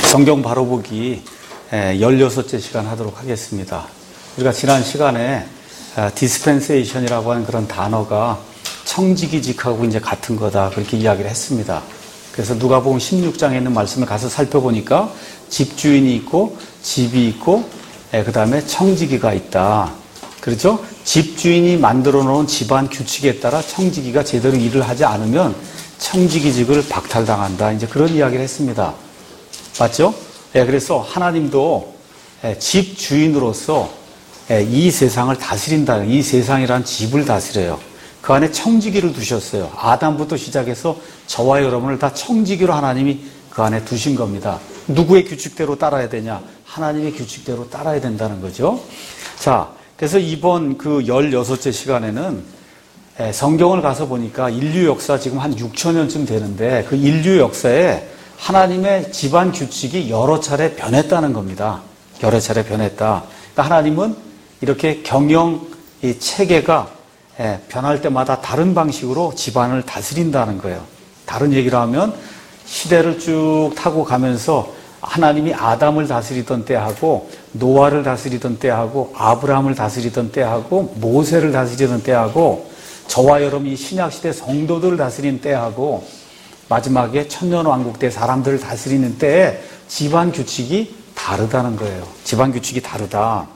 성경 바로보기 16째 시간 하도록 하겠습니다. 우리가 지난 시간에 디스펜세이션이라고 하는 그런 단어가 청지기직하고 이제 같은 거다 그렇게 이야기를 했습니다. 그래서 누가복음 16장에 있는 말씀을 가서 살펴보니까 집주인이 있고 집이 있고 그 다음에 청지기가 있다. 그렇죠? 집주인이 만들어 놓은 집안 규칙에 따라 청지기가 제대로 일을 하지 않으면 청지기직을 박탈당한다. 이제 그런 이야기를 했습니다. 맞죠? 그래서 하나님도 집주인으로서 이 세상을 다스린다. 이 세상이란 집을 다스려요. 그 안에 청지기를 두셨어요. 아담부터 시작해서 저와 여러분을 다 청지기로 하나님이 그 안에 두신 겁니다. 누구의 규칙대로 따라야 되냐? 하나님의 규칙대로 따라야 된다는 거죠. 자, 그래서 이번 그 16째 시간에는 성경을 가서 보니까 인류 역사 지금 한 6,000년쯤 되는데 그 인류 역사에 하나님의 집안 규칙이 여러 차례 변했다는 겁니다. 여러 차례 변했다. 그러니까 하나님은 이렇게 경영 이 체계가 변할 때마다 다른 방식으로 집안을 다스린다는 거예요. 다른 얘기를 하면 시대를 쭉 타고 가면서 하나님이 아담을 다스리던 때하고 노아를 다스리던 때하고 아브라함을 다스리던 때하고 모세를 다스리던 때하고 저와 여러분이 신약시대 성도들을 다스리는 때하고 마지막에 천년왕국 때 사람들을 다스리는 때에 집안 규칙이 다르다는 거예요. 집안 규칙이 다르다.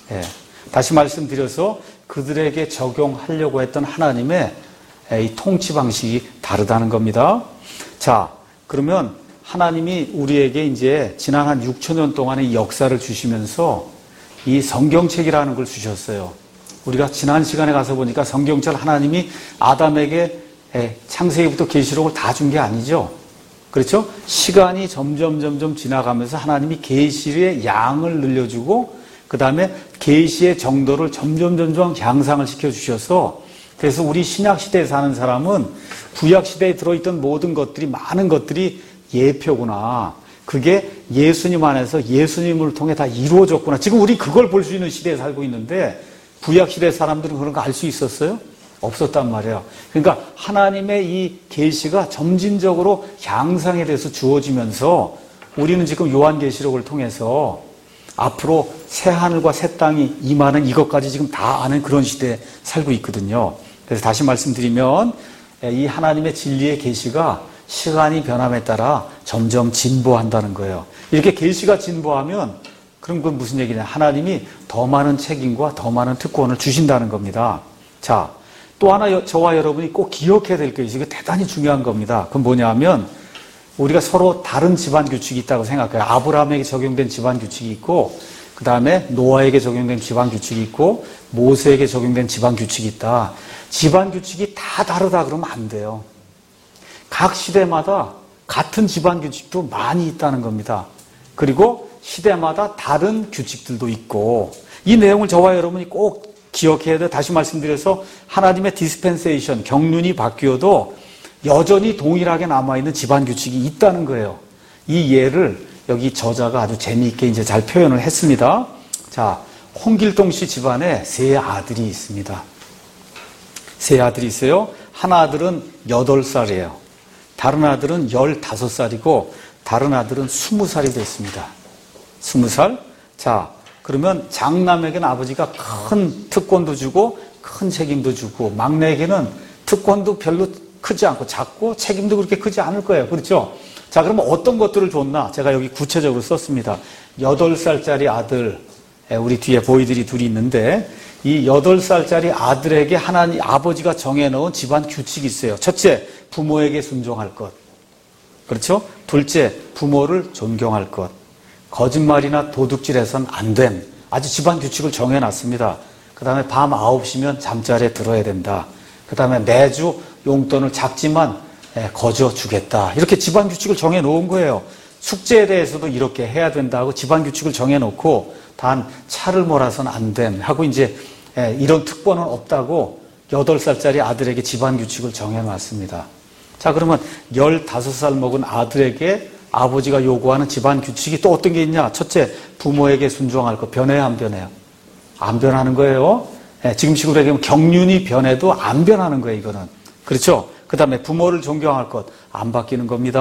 다시 말씀드려서 그들에게 적용하려고 했던 하나님의 이 통치 방식이 다르다는 겁니다. 자, 그러면 하나님이 우리에게 이제 지난 한 6,000년 동안의 역사를 주시면서 이 성경책이라는 걸 주셨어요. 우리가 지난 시간에 가서 보니까 성경책 하나님이 아담에게 창세기부터 계시록을 다 준 게 아니죠. 그렇죠? 시간이 점점 지나가면서 하나님이 계시의 양을 늘려주고 그 다음에 계시의 정도를 점점 향상을 시켜주셔서 그래서 우리 신약시대에 사는 사람은 구약시대에 들어있던 모든 것들이 많은 것들이 예표구나. 그게 예수님 안에서 예수님을 통해 다 이루어졌구나. 지금 우리 그걸 볼 수 있는 시대에 살고 있는데 구약시대 사람들은 그런 거 알 수 있었어요? 없었단 말이에요. 그러니까 하나님의 이 계시가 점진적으로 향상에 대해서 주어지면서 우리는 지금 요한계시록을 통해서 앞으로 새 하늘과 새 땅이 임하는 이것까지 지금 다 아는 그런 시대에 살고 있거든요. 그래서 다시 말씀드리면 이 하나님의 진리의 계시가 시간이 변함에 따라 점점 진보한다는 거예요. 이렇게 계시가 진보하면 그럼 그건 무슨 얘기냐? 하나님이 더 많은 책임과 더 많은 특권을 주신다는 겁니다. 자, 또 하나 저와 여러분이 꼭 기억해야 될 게 있어요. 이거 대단히 중요한 겁니다. 그건 뭐냐면 우리가 서로 다른 집안 규칙이 있다고 생각해요. 아브라함에게 적용된 집안 규칙이 있고 그 다음에 노아에게 적용된 집안 규칙이 있고 모세에게 적용된 집안 규칙이 있다. 집안 규칙이 다 다르다 그러면 안 돼요. 각 시대마다 같은 집안 규칙도 많이 있다는 겁니다. 그리고 시대마다 다른 규칙들도 있고 이 내용을 저와 여러분이 꼭 기억해야 돼요. 다시 말씀드려서 하나님의 디스펜세이션, 경륜이 바뀌어도 여전히 동일하게 남아있는 집안 규칙이 있다는 거예요. 이 예를 여기 저자가 아주 재미있게 이제 잘 표현을 했습니다. 자, 홍길동 씨 집안에 세 아들이 있습니다. 세 아들이 있어요. 한 아들은 8살이에요. 다른 아들은 15살이고 다른 아들은 20살이 됐습니다. 20살? 자, 그러면 장남에게는 아버지가 큰 특권도 주고 큰 책임도 주고 막내에게는 특권도 별로 크지 않고 작고 책임도 그렇게 크지 않을 거예요. 그렇죠? 자, 그러면 어떤 것들을 줬나? 제가 여기 구체적으로 썼습니다. 8살짜리 아들, 우리 뒤에 보이들이 둘이 있는데 이 8살짜리 아들에게 하나님 아버지가 정해놓은 집안 규칙이 있어요. 첫째, 부모에게 순종할 것. 그렇죠? 둘째, 부모를 존경할 것. 거짓말이나 도둑질해서는 안 됨. 아주 집안 규칙을 정해놨습니다. 그 다음에 밤 9시면 잠자리에 들어야 된다. 그 다음에 매주 용돈을 작지만 거저 주겠다. 이렇게 집안 규칙을 정해놓은 거예요. 숙제에 대해서도 이렇게 해야 된다고 집안 규칙을 정해놓고 단 차를 몰아서는 안 됨. 하고 이제 이런 특권은 없다고 8살짜리 아들에게 집안 규칙을 정해놨습니다. 자, 그러면 15살 먹은 아들에게 아버지가 요구하는 집안 규칙이 또 어떤 게 있냐? 첫째, 부모에게 순종할 것. 변해요, 안 변해요? 안 변하는 거예요. 지금식으로 얘기하면 경륜이 변해도 안 변하는 거예요, 이거는. 그렇죠? 그 다음에 부모를 존경할 것. 안 바뀌는 겁니다.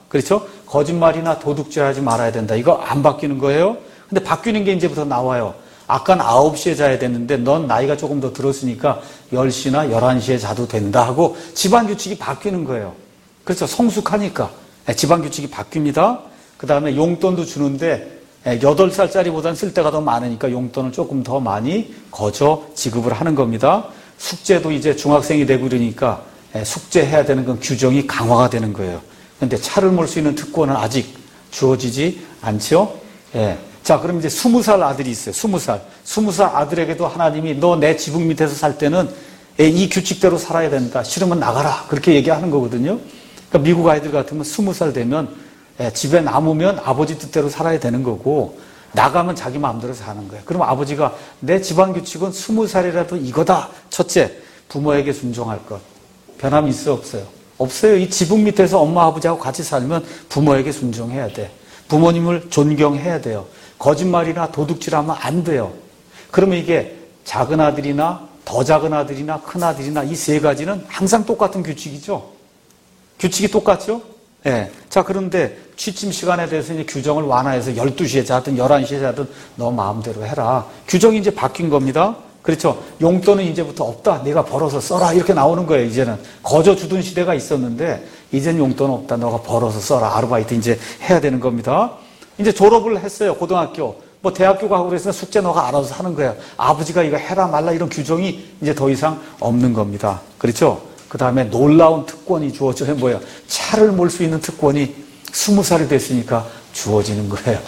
그렇죠? 거짓말이나 도둑질하지 말아야 된다. 이거 안 바뀌는 거예요. 근데 바뀌는 게 이제부터 나와요. 아까는 9시에 자야 됐는데 넌 나이가 조금 더 들었으니까 10시나 11시에 자도 된다 하고 집안 규칙이 바뀌는 거예요. 그렇죠? 성숙하니까 집안 규칙이 바뀝니다. 그 다음에 용돈도 주는데 8살짜리보다는 쓸 때가 더 많으니까 용돈을 조금 더 많이 거저 지급을 하는 겁니다. 숙제도 이제 중학생이 되고 이러니까 숙제해야 되는 건 규정이 강화가 되는 거예요. 그런데 차를 몰 수 있는 특권은 아직 주어지지 않죠. 자, 그럼 이제 20살 아들이 있어요. 20살. 20살 아들에게도 하나님이 너 내 지붕 밑에서 살 때는 이 규칙대로 살아야 된다. 싫으면 나가라. 그렇게 얘기하는 거거든요. 그러니까 미국 아이들 같으면 20살 되면 집에 남으면 아버지 뜻대로 살아야 되는 거고 나가면 자기 마음대로 사는 거예요. 그럼 아버지가 내 집안 규칙은 20살이라도 이거다. 첫째, 부모에게 순종할 것. 변함이 있어 없어요? 없어요. 이 지붕 밑에서 엄마 아버지하고 같이 살면 부모에게 순종해야 돼. 부모님을 존경해야 돼요. 거짓말이나 도둑질하면 안 돼요. 그러면 이게 작은 아들이나 더 작은 아들이나 큰 아들이나 이 세 가지는 항상 똑같은 규칙이죠. 규칙이 똑같죠? 자, 그런데 취침 시간에 대해서 이제 규정을 완화해서 12시에 자든 11시에 자든 너 마음대로 해라. 규정이 이제 바뀐 겁니다. 그렇죠? 용돈은 이제부터 없다. 네가 벌어서 써라. 이렇게 나오는 거예요, 이제는. 거저 주던 시대가 있었는데, 이제는 용돈 없다. 너가 벌어서 써라. 아르바이트 이제 해야 되는 겁니다. 이제 졸업을 했어요, 고등학교. 뭐 대학교 가고 그래서 숙제 너가 알아서 하는 거야. 아버지가 이거 해라 말라 이런 규정이 이제 더 이상 없는 겁니다. 그렇죠? 그 다음에 놀라운 특권이 주어져요. 뭐예요? 차를 몰 수 있는 특권이 20살이 됐으니까 주어지는 거예요.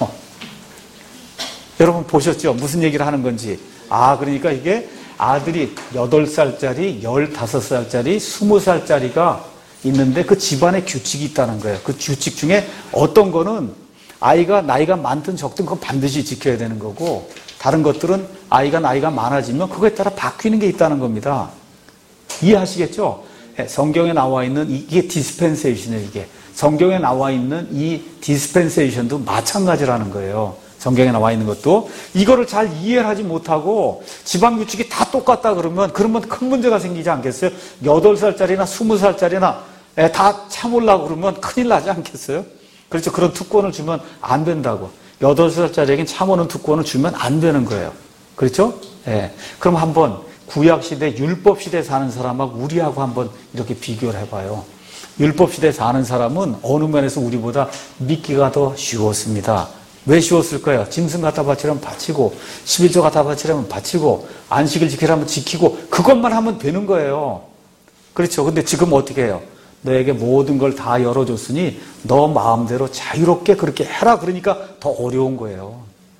여러분 보셨죠? 무슨 얘기를 하는 건지. 그러니까 이게 아들이 8살짜리, 15살짜리, 20살짜리가 있는데 그 집안에 규칙이 있다는 거예요. 그 규칙 중에 어떤 거는 아이가 나이가 많든 적든 그건 반드시 지켜야 되는 거고 다른 것들은 아이가 나이가 많아지면 그거에 따라 바뀌는 게 있다는 겁니다. 이해하시겠죠? 성경에 나와 있는 이게 디스펜세이션이에요. 이게 성경에 나와 있는 이 디스펜세이션도 마찬가지라는 거예요. 성경에 나와 있는 것도 이거를 잘 이해를 하지 못하고 집안 규칙이 다 똑같다 그러면 큰 문제가 생기지 않겠어요? 8살짜리나 20살짜리나 다 참으려고 그러면 큰일 나지 않겠어요? 그렇죠. 그런 특권을 주면 안 된다고. 8살짜리에겐 참으는 특권을 주면 안 되는 거예요. 그렇죠? 그럼 한번 구약시대, 율법시대 사는 사람하고 우리하고 한번 이렇게 비교를 해봐요. 율법시대 사는 사람은 어느 면에서 우리보다 믿기가 더 쉬웠습니다. 왜 쉬웠을까요? 짐승 갖다 바치려면 바치고, 11조 갖다 바치려면 바치고, 안식일 지키려면 지키고, 그것만 하면 되는 거예요. 그렇죠. 근데 지금 어떻게 해요? 너에게 모든 걸 다 열어줬으니 너 마음대로 자유롭게 그렇게 해라. 그러니까 더 어려운 거예요.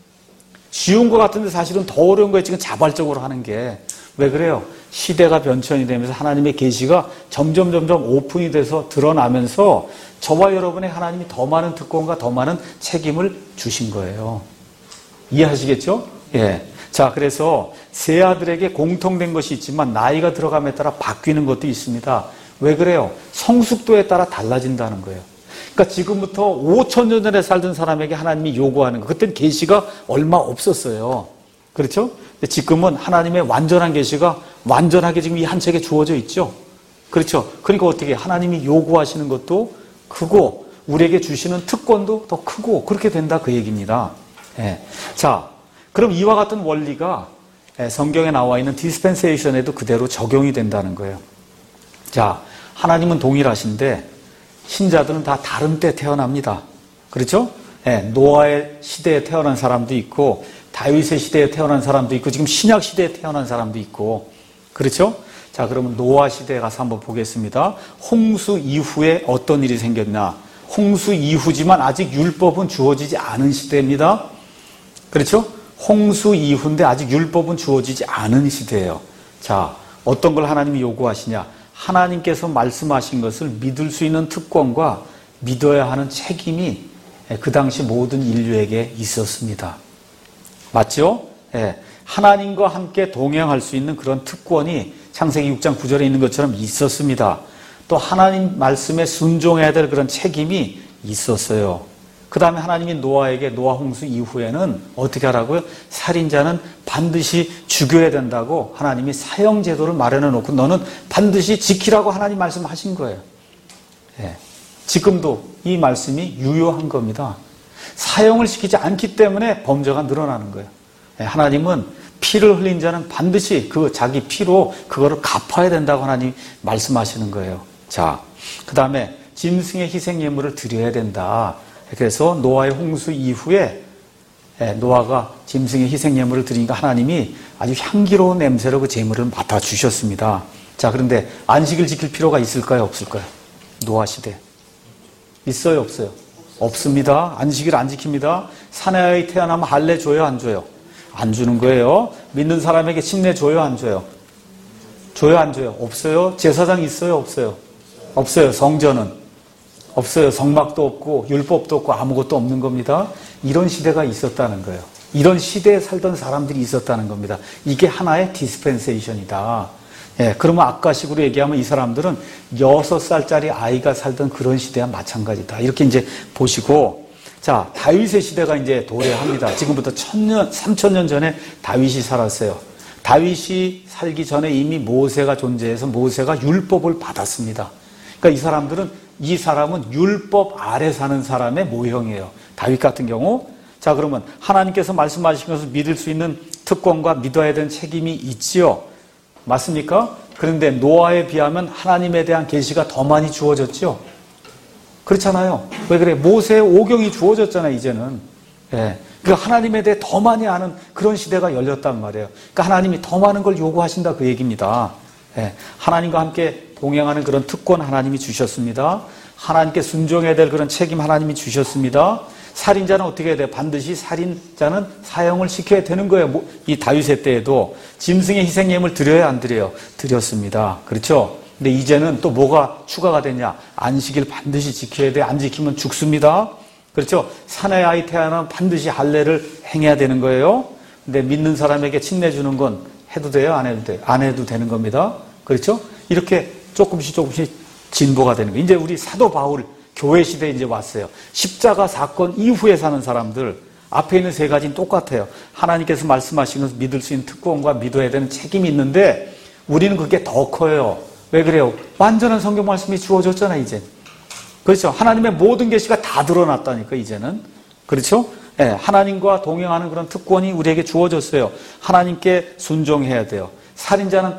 쉬운 것 같은데 사실은 더 어려운 거예요. 지금 자발적으로 하는 게. 왜 그래요? 시대가 변천이 되면서 하나님의 계시가 점점 오픈이 돼서 드러나면서 저와 여러분의 하나님이 더 많은 특권과 더 많은 책임을 주신 거예요. 이해하시겠죠? 자, 그래서 세 아들에게 공통된 것이 있지만 나이가 들어감에 따라 바뀌는 것도 있습니다. 왜 그래요? 성숙도에 따라 달라진다는 거예요. 그러니까 지금부터 5,000년 전에 살던 사람에게 하나님이 요구하는 거. 그때는 계시가 얼마 없었어요. 그렇죠? 근데 지금은 하나님의 완전한 계시가 완전하게 지금 이 한 책에 주어져 있죠. 그렇죠? 그러니까 어떻게 하나님이 요구하시는 것도 크고 우리에게 주시는 특권도 더 크고 그렇게 된다 그 얘기입니다. 자, 그럼 이와 같은 원리가 성경에 나와 있는 디스펜세이션에도 그대로 적용이 된다는 거예요. 자, 하나님은 동일하신데 신자들은 다 다른 때 태어납니다. 그렇죠? 노아의 시대에 태어난 사람도 있고 다윗의 시대에 태어난 사람도 있고 지금 신약 시대에 태어난 사람도 있고 그렇죠? 자, 그러면 노아 시대에 가서 한번 보겠습니다. 홍수 이후에 어떤 일이 생겼나? 홍수 이후지만 아직 율법은 주어지지 않은 시대입니다. 그렇죠? 홍수 이후인데 아직 율법은 주어지지 않은 시대예요. 자, 어떤 걸 하나님이 요구하시냐? 하나님께서 말씀하신 것을 믿을 수 있는 특권과 믿어야 하는 책임이 그 당시 모든 인류에게 있었습니다. 맞죠? 하나님과 함께 동행할 수 있는 그런 특권이 창세기 6장 9절에 있는 것처럼 있었습니다. 또 하나님 말씀에 순종해야 될 그런 책임이 있었어요. 그 다음에 하나님이 노아에게 노아 홍수 이후에는 어떻게 하라고요? 살인자는 반드시 죽여야 된다고 하나님이 사형제도를 마련해 놓고 너는 반드시 지키라고 하나님 말씀하신 거예요. 지금도 이 말씀이 유효한 겁니다. 사용을 시키지 않기 때문에 범죄가 늘어나는 거예요. 하나님은 피를 흘린 자는 반드시 그 자기 피로 그거를 갚아야 된다고 하나님 말씀하시는 거예요. 자, 그 다음에 짐승의 희생 예물을 드려야 된다. 그래서 노아의 홍수 이후에 노아가 짐승의 희생 예물을 드리니까 하나님이 아주 향기로운 냄새로 그 제물을 맡아 주셨습니다. 자, 그런데 안식일 지킬 필요가 있을까요, 없을까요? 노아 시대 있어요, 없어요? 없습니다. 안식일 안 지킵니다. 사내아이 태어나면 할례 줘요, 안 줘요? 안 주는 거예요. 믿는 사람에게 침례 줘요, 안 줘요? 줘요, 안 줘요? 없어요. 제사장 있어요, 없어요? 없어요. 성전은 없어요. 성막도 없고 율법도 없고 아무것도 없는 겁니다. 이런 시대가 있었다는 거예요. 이런 시대에 살던 사람들이 있었다는 겁니다. 이게 하나의 디스펜세이션이다. 그러면 아까식으로 얘기하면 이 사람들은 6살짜리 아이가 살던 그런 시대와 마찬가지다. 이렇게 이제 보시고, 자, 다윗의 시대가 이제 도래합니다. 지금부터 3000년 전에 다윗이 살았어요. 다윗이 살기 전에 이미 모세가 존재해서 모세가 율법을 받았습니다. 그러니까 이 사람은 율법 아래 사는 사람의 모형이에요. 다윗 같은 경우. 자, 그러면 하나님께서 말씀하신 것을 믿을 수 있는 특권과 믿어야 되는 책임이 있지요. 맞습니까? 그런데 노아에 비하면 하나님에 대한 계시가 더 많이 주어졌죠. 그렇잖아요. 왜 그래? 모세의 오경이 주어졌잖아요, 이제는. 그러니까 하나님에 대해 더 많이 아는 그런 시대가 열렸단 말이에요. 그러니까 하나님이 더 많은 걸 요구하신다, 그 얘기입니다. 하나님과 함께 동행하는 그런 특권 하나님이 주셨습니다. 하나님께 순종해야 될 그런 책임 하나님이 주셨습니다. 살인자는 어떻게 해야 돼요? 반드시 살인자는 사형을 시켜야 되는 거예요. 이 다윗의 때에도 짐승의 희생예물 드려야 안 드려요? 드렸습니다. 그렇죠? 근데 이제는 또 뭐가 추가가 되냐? 안식일 반드시 지켜야 돼. 안 지키면 죽습니다. 그렇죠? 사내 아이 태어나면 반드시 할례를 행해야 되는 거예요. 근데 믿는 사람에게 침례 주는 건 해도 돼요? 안 해도 돼요? 안 해도 되는 겁니다. 그렇죠? 이렇게 조금씩 진보가 되는 거예요. 이제 우리 사도 바울 교회 시대에 이제 왔어요. 십자가 사건 이후에 사는 사람들, 앞에 있는 세 가지는 똑같아요. 하나님께서 말씀하신 것을 믿을 수 있는 특권과 믿어야 되는 책임이 있는데 우리는 그게 더 커요. 왜 그래요? 완전한 성경 말씀이 주어졌잖아요, 이제. 그렇죠? 하나님의 모든 계시가 다 드러났다니까, 이제는. 그렇죠? 하나님과 동행하는 그런 특권이 우리에게 주어졌어요. 하나님께 순종해야 돼요. 살인자는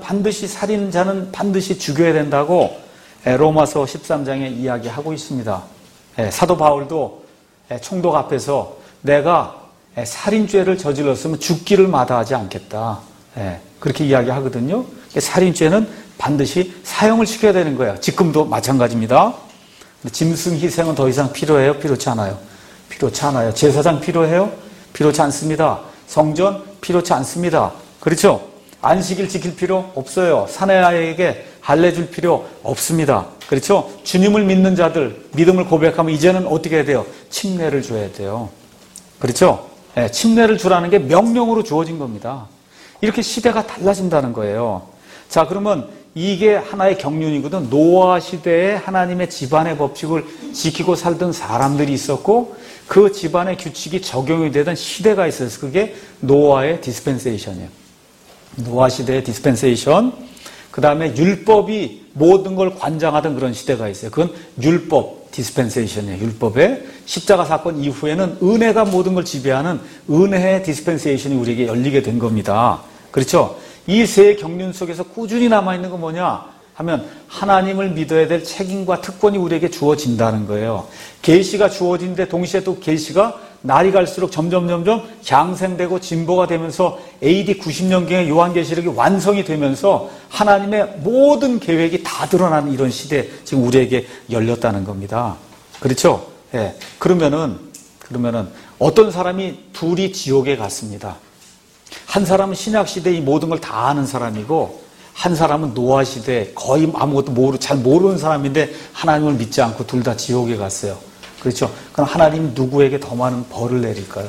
반드시 죽여야 된다고 로마서 13장에 이야기하고 있습니다. 사도 바울도 총독 앞에서 내가 살인죄를 저질렀으면 죽기를 마다하지 않겠다. 그렇게 이야기하거든요. 살인죄는 반드시 사형을 시켜야 되는 거예요. 지금도 마찬가지입니다. 짐승 희생은 더 이상 필요해요? 필요치 않아요? 필요치 않아요. 제사장 필요해요? 필요치 않습니다. 성전 필요치 않습니다. 그렇죠? 안식일 지킬 필요 없어요. 사내아이에게 할례 줄 필요 없습니다. 그렇죠? 주님을 믿는 자들, 믿음을 고백하면 이제는 어떻게 해야 돼요? 침례를 줘야 돼요. 그렇죠? 침례를 주라는 게 명령으로 주어진 겁니다. 이렇게 시대가 달라진다는 거예요. 자, 그러면 이게 하나의 경륜이거든. 노아 시대에 하나님의 집안의 법칙을 지키고 살던 사람들이 있었고 그 집안의 규칙이 적용이 되던 시대가 있었어요. 그게 노아의 디스펜세이션이에요. 노아 시대의 디스펜세이션. 그 다음에 율법이 모든 걸 관장하던 그런 시대가 있어요. 그건 율법 디스펜세이션이에요. 율법의 십자가 사건 이후에는 은혜가 모든 걸 지배하는 은혜의 디스펜세이션이 우리에게 열리게 된 겁니다. 그렇죠? 이 세 경륜 속에서 꾸준히 남아있는 건 뭐냐 하면 하나님을 믿어야 될 책임과 특권이 우리에게 주어진다는 거예요. 계시가 주어진데 동시에 또 계시가 날이 갈수록 점점 향생되고 진보가 되면서 AD 90년경에 요한계시록이 완성이 되면서 하나님의 모든 계획이 다 드러나는 이런 시대 지금 우리에게 열렸다는 겁니다. 그렇죠? 그러면은 어떤 사람이 둘이 지옥에 갔습니다. 한 사람은 신약시대 이 모든 걸 다 아는 사람이고 한 사람은 노아시대 거의 아무것도 잘 모르는 사람인데 하나님을 믿지 않고 둘 다 지옥에 갔어요. 그렇죠? 그럼 하나님 누구에게 더 많은 벌을 내릴까요?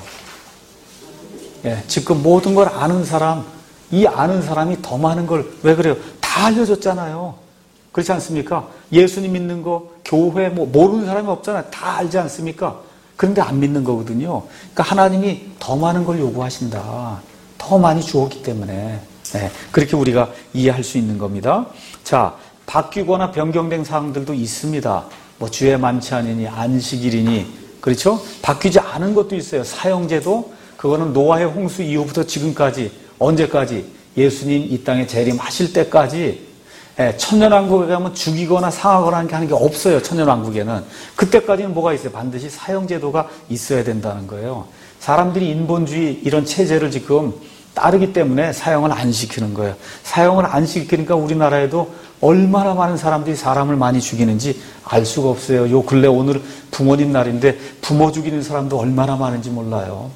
지금 모든 걸 아는 사람, 이 아는 사람이 더 많은 걸, 왜 그래요? 다 알려줬잖아요. 그렇지 않습니까? 예수님 믿는 거, 교회 모르는 사람이 없잖아요. 다 알지 않습니까? 그런데 안 믿는 거거든요. 그러니까 하나님이 더 많은 걸 요구하신다. 더 많이 주었기 때문에. 그렇게 우리가 이해할 수 있는 겁니다. 자, 바뀌거나 변경된 사항들도 있습니다. 뭐 주에 많지 않으니 안식일이니 그렇죠? 바뀌지 않은 것도 있어요. 사형제도 그거는 노아의 홍수 이후부터 지금까지 언제까지 예수님 이 땅에 재림하실 때까지 천년왕국에 가면 죽이거나 상하거나 하는 게 없어요. 천년왕국에는. 그때까지는 뭐가 있어요? 반드시 사형제도가 있어야 된다는 거예요. 사람들이 인본주의 이런 체제를 지금 따르기 때문에 사형을 안 시키는 거예요. 사형을 안 시키니까 우리나라에도 얼마나 많은 사람들이 사람을 많이 죽이는지 알 수가 없어요. 요 근래 오늘 부모님 날인데 부모 죽이는 사람도 얼마나 많은지 몰라요.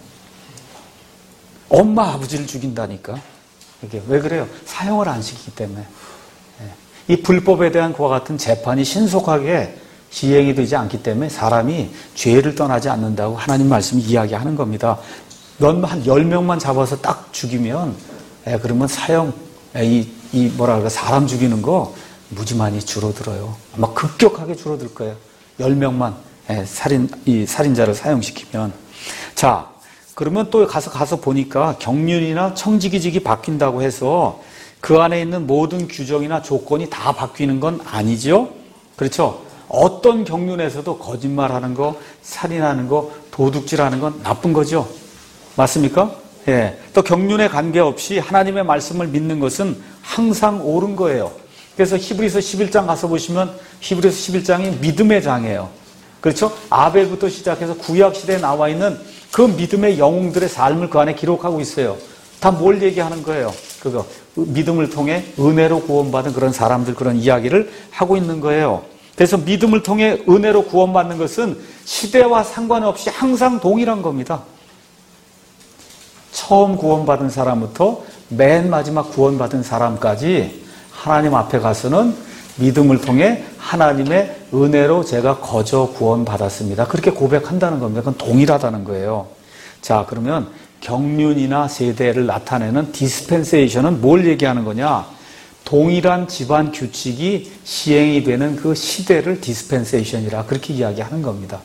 엄마 아버지를 죽인다니까. 이게 왜 그래요? 사형을 안 시키기 때문에. 이 불법에 대한 그와 같은 재판이 신속하게 시행이 되지 않기 때문에 사람이 죄를 떠나지 않는다고 하나님 말씀이 이야기하는 겁니다. 한 10명만 잡아서 딱 죽이면 그러면 사형 사람 죽이는 거 무지만이 줄어들어요. 아마 급격하게 줄어들 거예요. 10명만 살인자를 사형시키면. 자, 그러면 또 가서 보니까 경륜이나 청지기직이 바뀐다고 해서 그 안에 있는 모든 규정이나 조건이 다 바뀌는 건 아니죠. 그렇죠? 어떤 경륜에서도 거짓말하는 거, 살인하는 거, 도둑질하는 건 나쁜 거죠. 맞습니까? 예. 또 경륜에 관계없이 하나님의 말씀을 믿는 것은 항상 옳은 거예요. 그래서 히브리서 11장 가서 보시면 히브리서 11장이 믿음의 장이에요. 그렇죠? 아벨부터 시작해서 구약 시대에 나와 있는 그 믿음의 영웅들의 삶을 그 안에 기록하고 있어요. 다 뭘 얘기하는 거예요? 그거 믿음을 통해 은혜로 구원받은 그런 사람들 그런 이야기를 하고 있는 거예요. 그래서 믿음을 통해 은혜로 구원받는 것은 시대와 상관없이 항상 동일한 겁니다. 처음 구원받은 사람부터 맨 마지막 구원받은 사람까지 하나님 앞에 가서는 믿음을 통해 하나님의 은혜로 제가 거저 구원받았습니다. 그렇게 고백한다는 겁니다. 그건 동일하다는 거예요. 자, 그러면 경륜이나 세대를 나타내는 디스펜세이션은 뭘 얘기하는 거냐? 동일한 집안 규칙이 시행이 되는 그 시대를 디스펜세이션이라 그렇게 이야기하는 겁니다.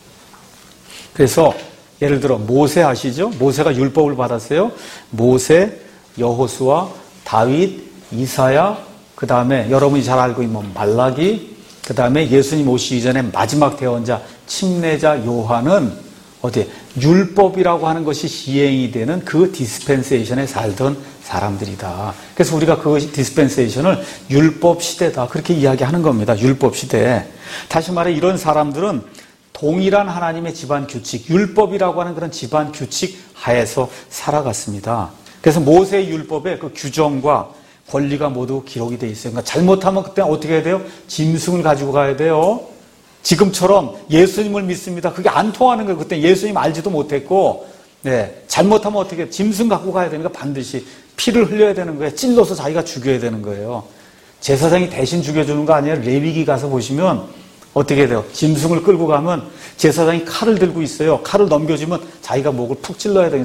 그래서 예를 들어 모세 아시죠? 모세가 율법을 받았어요. 모세, 여호수아, 다윗, 이사야, 그 다음에 여러분이 잘 알고 있는 말라기, 그 다음에 예수님 오시기 전에 마지막 대언자 침례자 요한은 어디 율법이라고 하는 것이 시행이 되는 그 디스펜세이션에 살던 사람들이다. 그래서 우리가 그 디스펜세이션을 율법 시대다 그렇게 이야기하는 겁니다. 율법 시대. 다시 말해 이런 사람들은 동일한 하나님의 집안 규칙, 율법이라고 하는 그런 집안 규칙 하에서 살아갔습니다. 그래서 모세의 율법에 그 규정과 권리가 모두 기록이 돼 있어요. 그러니까 잘못하면 그때 어떻게 해야 돼요? 짐승을 가지고 가야 돼요. 지금처럼 예수님을 믿습니다. 그게 안 통하는 거예요. 그때 예수님 알지도 못했고, 잘못하면 어떻게 해요? 짐승 갖고 가야 되니까 반드시 피를 흘려야 되는 거예요. 찔러서 자기가 죽여야 되는 거예요. 제사장이 대신 죽여주는 거 아니에요. 레위기 가서 보시면 어떻게 돼요? 짐승을 끌고 가면 제사장이 칼을 들고 있어요. 칼을 넘겨주면 자기가 목을 푹 찔러야 돼요.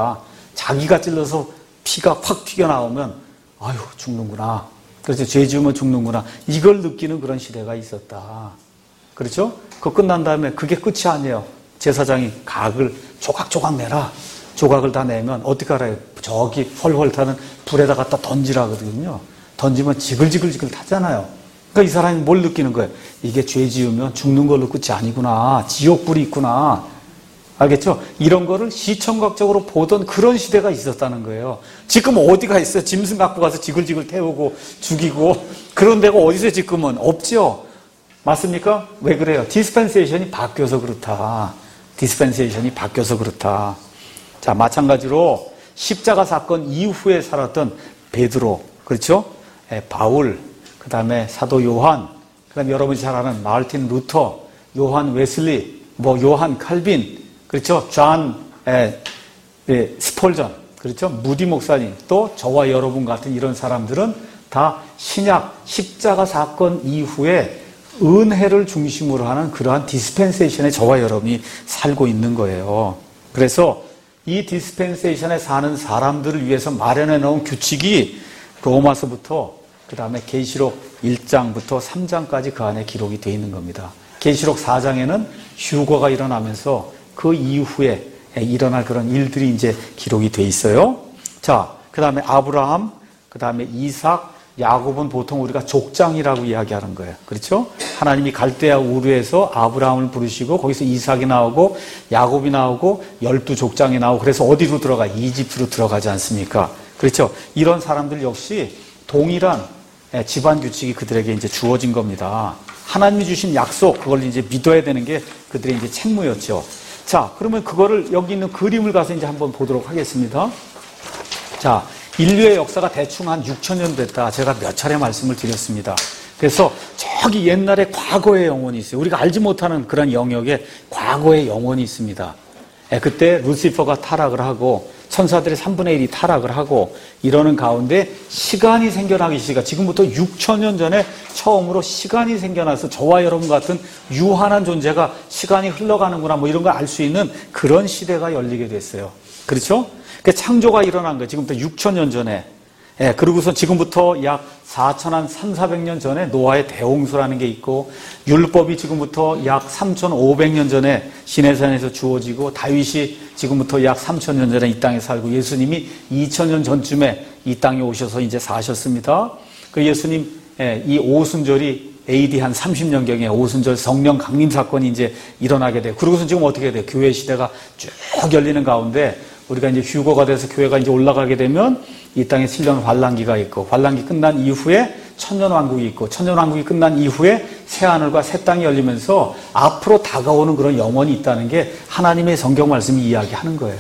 자기가 찔러서 피가 확 튀겨나오면 아유 죽는구나. 그렇죠. 죄 지으면 죽는구나. 이걸 느끼는 그런 시대가 있었다. 그렇죠? 그거 끝난 다음에 그게 끝이 아니에요. 제사장이 각을 조각조각 내라. 조각을 다 내면 어떻게 알아요? 저기 헐헐 타는 불에다 갖다 던지라거든요. 던지면 지글지글 타잖아요. 그러니까 이 사람이 뭘 느끼는 거예요? 이게 죄 지으면 죽는 걸로 끝이 아니구나. 지옥불이 있구나. 알겠죠? 이런 거를 시청각적으로 보던 그런 시대가 있었다는 거예요. 지금 어디가 있어요? 짐승 갖고 가서 지글지글 태우고 죽이고 그런 데가 어디서 지금은 없죠? 맞습니까? 왜 그래요? 디스펜세이션이 바뀌어서 그렇다. 디스펜세이션이 바뀌어서 그렇다. 자, 마찬가지로 십자가 사건 이후에 살았던 베드로, 그렇죠? 바울, 그 다음에 사도 요한, 그 다음에 여러분이 잘 아는 마르틴 루터, 요한 웨슬리, 요한 칼빈, 그렇죠? 존 스폴전, 그렇죠? 무디 목사님, 또 저와 여러분 같은 이런 사람들은 다 신약 십자가 사건 이후에 은혜를 중심으로 하는 그러한 디스펜세이션에 저와 여러분이 살고 있는 거예요. 그래서 이 디스펜세이션에 사는 사람들을 위해서 마련해 놓은 규칙이 로마서부터 그 다음에 계시록 1장부터 3장까지 그 안에 기록이 되어 있는 겁니다. 계시록 4장에는 휴거가 일어나면서 그 이후에 일어날 그런 일들이 이제 기록이 되어 있어요. 자, 그 다음에 아브라함, 그 다음에 이삭, 야곱은 보통 우리가 족장이라고 이야기하는 거예요. 그렇죠? 하나님이 갈대아 우르에서 아브라함을 부르시고 거기서 이삭이 나오고 야곱이 나오고 12족장이 나오고 그래서 어디로 들어가? 이집트로 들어가지 않습니까? 그렇죠? 이런 사람들 역시 동일한 집안 규칙이 그들에게 이제 주어진 겁니다. 하나님이 주신 약속, 그걸 이제 믿어야 되는 게 그들의 이제 책무였죠. 자, 그러면 그거를 여기 있는 그림을 가서 이제 한번 보도록 하겠습니다. 자, 인류의 역사가 대충 한 6,000년 됐다. 제가 몇 차례 말씀을 드렸습니다. 그래서 저기 옛날에 과거의 영혼이 있어요. 우리가 알지 못하는 그런 영역에 과거의 영혼이 있습니다. 그때 루시퍼가 타락을 하고 천사들의 3분의 1이 타락을 하고 이러는 가운데 시간이 생겨나기 시작. 지금부터 6,000년 전에 처음으로 시간이 생겨나서 저와 여러분 같은 유한한 존재가 시간이 흘러가는구나 뭐 이런 걸 알 수 있는 그런 시대가 열리게 됐어요. 그렇죠? 그 창조가 일어난 거예요. 지금부터 6,000년 전에. 그리고서 지금부터 약 4,300년 전에 노아의 대홍수라는 게 있고 율법이 지금부터 약 3,500년 전에 시내산에서 주어지고 다윗이 지금부터 약 3,000년 전에 이 땅에 살고 예수님이 2,000년 전쯤에 이 땅에 오셔서 이제 사셨습니다. 그 예수님 이 오순절이 AD 한 30년경에 오순절 성령 강림 사건이 이제 일어나게 돼요. 그러고서 지금 어떻게 돼요? 교회 시대가 쭉 열리는 가운데 우리가 이제 휴거가 돼서 교회가 이제 올라가게 되면 이 땅에 7년 환란기가 있고 환란기 끝난 이후에 천년왕국이 있고 천년왕국이 끝난 이후에 새하늘과 새 땅이 열리면서 앞으로 다가오는 그런 영원이 있다는 게 하나님의 성경 말씀이 이야기하는 거예요.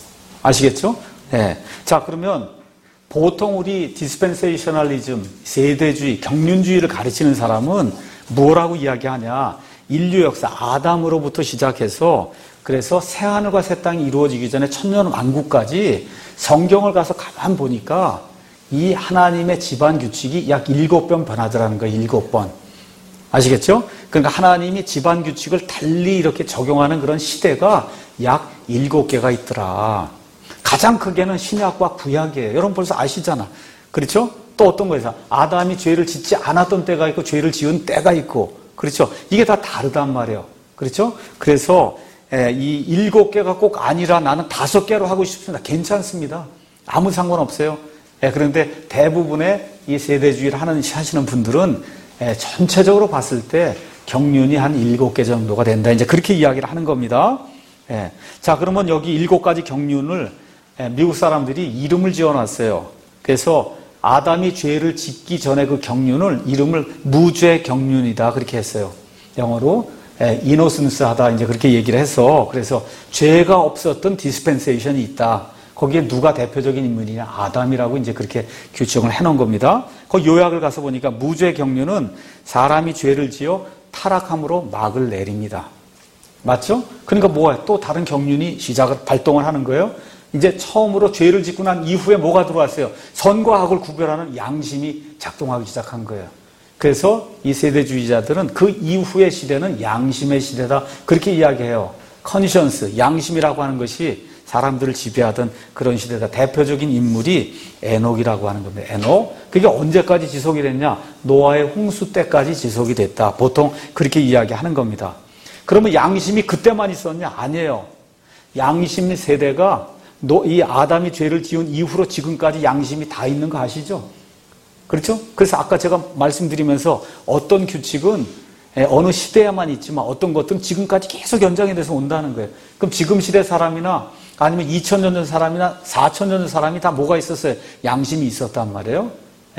아시겠죠? 네. 자, 그러면 보통 우리 디스펜세이셔널리즘, 세대주의, 경륜주의를 가르치는 사람은 뭐라고 이야기하냐? 인류 역사 아담으로부터 시작해서 그래서 새하늘과 새 땅이 이루어지기 전에 천년왕국까지 성경을 가서 가만 보니까 이 하나님의 집안 규칙이 약 7번 변하더라는 거예요. 7번. 아시겠죠? 그러니까 하나님이 집안 규칙을 달리 이렇게 적용하는 그런 시대가 약 7개가 있더라. 가장 크게는 신약과 구약이에요. 여러분 벌써 아시잖아. 그렇죠? 또 어떤 거에서 아담이 죄를 짓지 않았던 때가 있고 죄를 지은 때가 있고 그렇죠? 이게 다 다르단 말이에요. 그렇죠? 그래서 이 7개가 꼭 아니라 나는 5개로 하고 싶습니다. 괜찮습니다. 아무 상관없어요. 그런데 대부분의 이 세대주의를 하시는 분들은 전체적으로 봤을 때 경륜이 한 7개 정도가 된다. 이제 그렇게 이야기를 하는 겁니다. 자, 그러면 여기 7가지 경륜을 미국 사람들이 이름을 지어놨어요. 그래서 아담이 죄를 짓기 전에 그 경륜을 이름을 무죄 경륜이다. 그렇게 했어요. 영어로 이노센스 하다 이제 그렇게 얘기를 해서 그래서 죄가 없었던 디스펜세이션이 있다. 거기에 누가 대표적인 인물이냐? 아담이라고 이제 그렇게 규정을 해놓은 겁니다. 그 요약을 가서 보니까 무죄 경륜은 사람이 죄를 지어 타락함으로 막을 내립니다. 맞죠? 그러니까 뭐야? 또 다른 경륜이 발동을 하는 거예요. 이제 처음으로 죄를 짓고 난 이후에 뭐가 들어왔어요? 선과 악을 구별하는 양심이 작동하기 시작한 거예요. 그래서 이 세대주의자들은 그 이후의 시대는 양심의 시대다. 그렇게 이야기해요. 컨시언스, 양심이라고 하는 것이 사람들을 지배하던 그런 시대다. 대표적인 인물이 에녹이라고 하는 겁니다. 에녹. 그게 언제까지 지속이 됐냐? 노아의 홍수 때까지 지속이 됐다. 보통 그렇게 이야기하는 겁니다. 그러면 양심이 그때만 있었냐? 아니에요. 양심 세대가 이 아담이 죄를 지은 이후로 지금까지 양심이 다 있는 거 아시죠? 그렇죠? 그래서 아까 제가 말씀드리면서 어떤 규칙은 어느 시대에만 있지만 어떤 것들은 지금까지 계속 연장이 돼서 온다는 거예요. 그럼 지금 시대 사람이나 아니면 2000년 전 사람이나 4000년 전 사람이 다 뭐가 있었어요? 양심이 있었단 말이에요.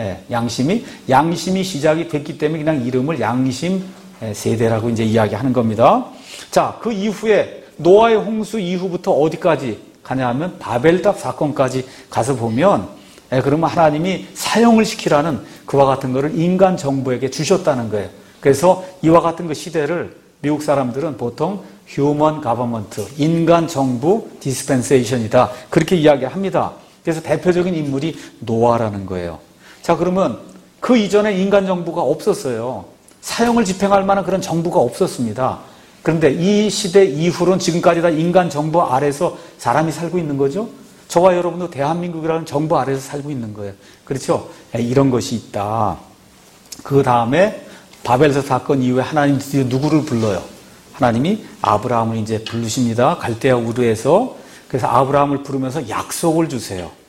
양심이 시작이 됐기 때문에 그냥 이름을 양심 세대라고 이제 이야기하는 겁니다. 자, 그 이후에 노아의 홍수 이후부터 어디까지 가냐 하면 바벨탑 사건까지 가서 보면 그러면 하나님이 사용을 시키라는 그와 같은 거를 인간 정부에게 주셨다는 거예요. 그래서 이와 같은 그 시대를 미국 사람들은 보통 휴먼 가버먼트, 인간 정부 디스펜세이션이다. 그렇게 이야기합니다. 그래서 대표적인 인물이 노아라는 거예요. 자, 그러면 그 이전에 인간 정부가 없었어요. 사형을 집행할 만한 그런 정부가 없었습니다. 그런데 이 시대 이후로는 지금까지 다 인간 정부 아래서 사람이 살고 있는 거죠. 저와 여러분도 대한민국이라는 정부 아래서 살고 있는 거예요. 그렇죠? 이런 것이 있다. 그 다음에 바벨탑 사건 이후에 하나님 드디어 누구를 불러요? 하나님이 아브라함을 이제 부르십니다. 갈대아 우르에서. 그래서 아브라함을 부르면서 약속을 주세요.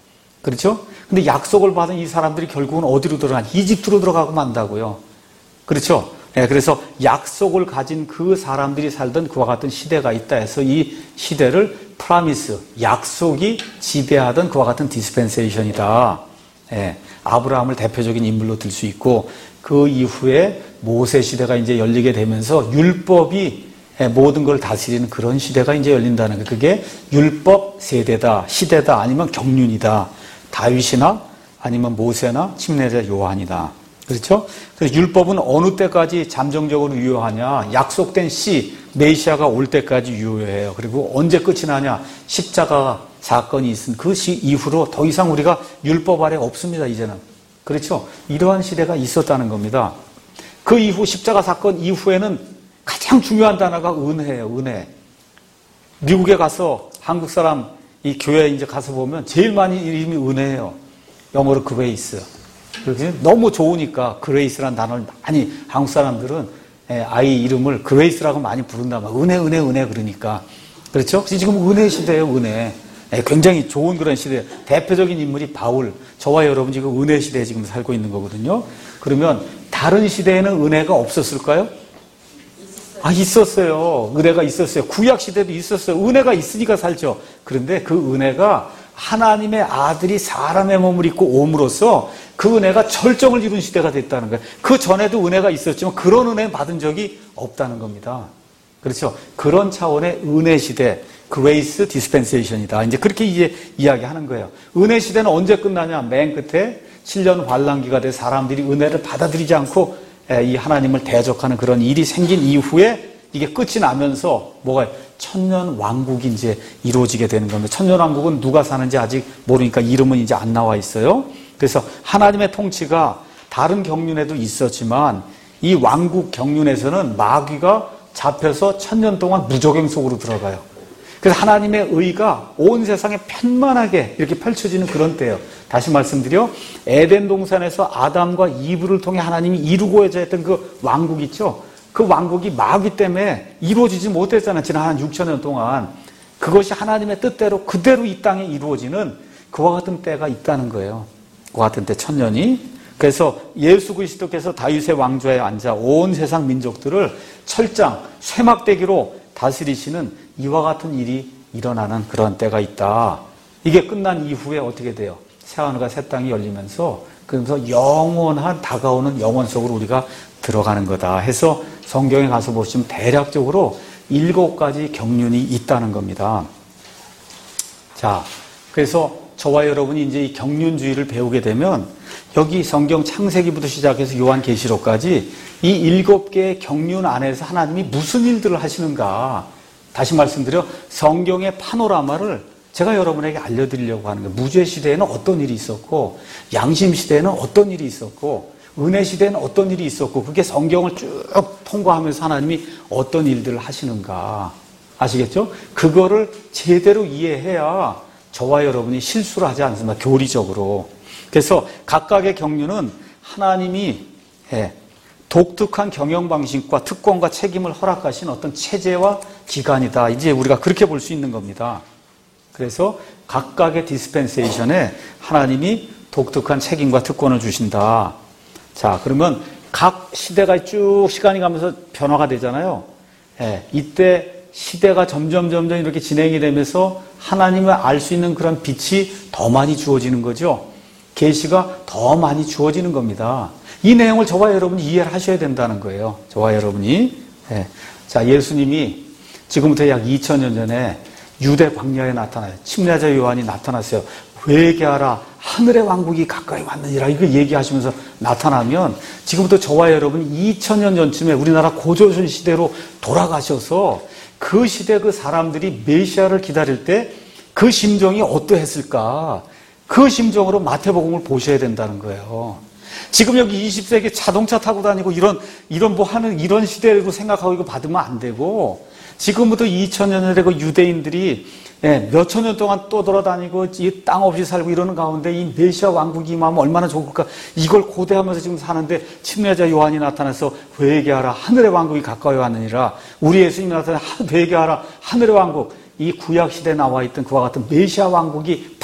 그렇죠? 근데 약속을 받은 이 사람들이 결국은 어디로 들어가냐? 이집트로 들어가고 만다고요. 그렇죠? 네, 그래서 약속을 가진 그 사람들이 살던 그와 같은 시대가 있다 해서 이 시대를 프라미스, 약속이 지배하던 그와 같은 디스펜세이션이다. 네, 아브라함을 대표적인 인물로 들 수 있고 그 이후에 모세 시대가 이제 열리게 되면서 율법이 모든 걸 다스리는 그런 시대가 이제 열린다는 거예요. 그게 율법 세대다, 시대다, 아니면 경륜이다. 다윗이나 아니면 모세나 침례자 요한이다. 그렇죠? 그래서 율법은 어느 때까지 잠정적으로 유효하냐? 약속된 시, 메시아가 올 때까지 유효해요. 그리고 언제 끝이 나냐? 십자가 사건이 있은 그 시 이후로 더 이상 우리가 율법 아래 없습니다, 이제는. 그렇죠? 이러한 시대가 있었다는 겁니다. 그 이후 십자가 사건 이후에는 가장 중요한 단어가 은혜예요, 은혜. 미국에 가서 한국 사람 이 교회에 이제 가서 보면 제일 많이 이름이 은혜예요. 영어로 그레이스. 그래서 너무 좋으니까 그레이스라는 단어를 많이 한국 사람들은 아이 이름을 그레이스라고 많이 부른다. 은혜 그러니까. 그렇죠? 지금 은혜 시대예요, 은혜. 굉장히 좋은 그런 시대예요. 대표적인 인물이 바울. 저와 여러분 지금 은혜 시대에 지금 살고 있는 거거든요. 그러면 다른 시대에는 은혜가 없었을까요? 있었어요. 은혜가 있었어요. 구약 시대도 있었어요. 은혜가 있으니까 살죠. 그런데 그 은혜가 하나님의 아들이 사람의 몸을 입고 옴으로써 그 은혜가 절정을 이룬 시대가 됐다는 거예요. 그 전에도 은혜가 있었지만 그런 은혜 받은 적이 없다는 겁니다. 그렇죠? 그런 차원의 은혜 시대, 그레이스 디스펜세이션이다. 이제 그렇게 이제 이야기하는 거예요. 은혜 시대는 언제 끝나냐? 맨 끝에 7년 환란기가 돼 사람들이 은혜를 받아들이지 않고 이 하나님을 대적하는 그런 일이 생긴 이후에 이게 끝이 나면서 뭐가 천년 왕국이 이제 이루어지게 되는 겁니다. 천년 왕국은 누가 사는지 아직 모르니까 이름은 이제 안 나와 있어요. 그래서 하나님의 통치가 다른 경륜에도 있었지만 이 왕국 경륜에서는 마귀가 잡혀서 천년 동안 무적행 속으로 들어가요. 그래서 하나님의 의가 온 세상에 편만하게 이렇게 펼쳐지는 그런 때예요. 다시 말씀드려 에덴 동산에서 아담과 이브를 통해 하나님이 이루고자 했던 그 왕국 있죠. 그 왕국이 마귀 때문에 이루어지지 못했잖아요. 지난 한 6천년 동안. 그것이 하나님의 뜻대로 그대로 이 땅에 이루어지는 그와 같은 때가 있다는 거예요. 그와 같은 때 천년이. 그래서 예수 그리스도께서 다윗의 왕좌에 앉아 온 세상 민족들을 철장, 쇠막대기로 다스리시는 이와 같은 일이 일어나는 그런 때가 있다. 이게 끝난 이후에 어떻게 돼요? 새하늘과 새 땅이 열리면서 그러면서 영원한 다가오는 영원 속으로 우리가 들어가는 거다 해서 성경에 가서 보시면 대략적으로 7가지 경륜이 있다는 겁니다. 자, 그래서 저와 여러분이 이제 이 경륜주의를 배우게 되면 여기 성경 창세기부터 시작해서 요한계시록까지 이 7개의 경륜 안에서 하나님이 무슨 일들을 하시는가. 다시 말씀드려 성경의 파노라마를 제가 여러분에게 알려드리려고 하는 거예요. 무죄 시대에는 어떤 일이 있었고 양심 시대에는 어떤 일이 있었고 은혜 시대에는 어떤 일이 있었고 그게 성경을 쭉 통과하면서 하나님이 어떤 일들을 하시는가. 아시겠죠? 그거를 제대로 이해해야 저와 여러분이 실수를 하지 않습니다. 교리적으로. 그래서 각각의 경륜은 하나님이 독특한 경영 방식과 특권과 책임을 허락하신 어떤 체제와 기관이다. 이제 우리가 그렇게 볼 수 있는 겁니다. 그래서 각각의 디스펜세이션에 하나님이 독특한 책임과 특권을 주신다. 자, 그러면 각 시대가 쭉 시간이 가면서 변화가 되잖아요. 이때 시대가 점점 이렇게 진행이 되면서 하나님을 알 수 있는 그런 빛이 더 많이 주어지는 거죠. 계시가 더 많이 주어지는 겁니다. 이 내용을 저와 여러분이 이해를 하셔야 된다는 거예요. 저와 여러분이. 자, 예수님이 지금부터 약 2000년 전에 유대 광야에 나타나요. 침례자 요한이 나타났어요. 회개하라, 하늘의 왕국이 가까이 왔느니라. 이거 얘기하시면서 나타나면 지금부터 저와 여러분이 2000년 전쯤에 우리나라 고조선 시대로 돌아가셔서 그 시대 그 사람들이 메시아를 기다릴 때 그 심정이 어떠했을까? 그 심정으로 마태복음을 보셔야 된다는 거예요. 지금 여기 20세기 자동차 타고 다니고 이런 뭐 하는 이런 시대로 생각하고 이거 받으면 안 되고 지금부터 2000년 전에 그 유대인들이 몇천 년 동안 또 돌아다니고 이 땅 없이 살고 이러는 가운데 이 메시아 왕국이 임하면 얼마나 좋을까. 이걸 고대하면서 지금 사는데 침례자 요한이 나타나서 회개하라 하늘의 왕국이 가까이 왔느니라. 우리 예수님이 나타나서 회개하라 하늘의 왕국. 이 구약 시대에 나와 있던 그와 같은 메시아 왕국이